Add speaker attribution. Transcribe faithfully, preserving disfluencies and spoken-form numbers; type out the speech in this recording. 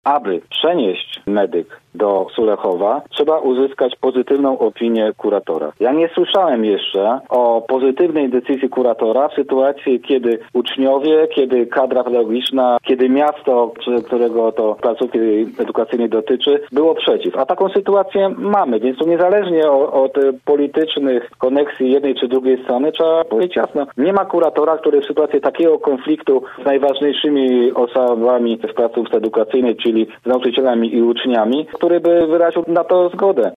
Speaker 1: aby przenieść medyk do Sulechowa, trzeba uzyskać pozytywną opinię kuratora. Ja nie słyszałem jeszcze o pozytywnej decyzji kuratora w sytuacji, kiedy uczniowie, kiedy kadra pedagogiczna, kiedy miasto, którego to placówki edukacyjnej dotyczy, było przeciw. A taką sytuację mamy, więc tu niezależnie od, od politycznych koneksji jednej czy drugiej strony, trzeba powiedzieć jasno, nie ma kuratora, który w sytuacji takiego konfliktu z najważniejszymi osobami w placówce edukacyjnej, czyli z nauczycielami i uczniami, który by wyraził na to zgodę.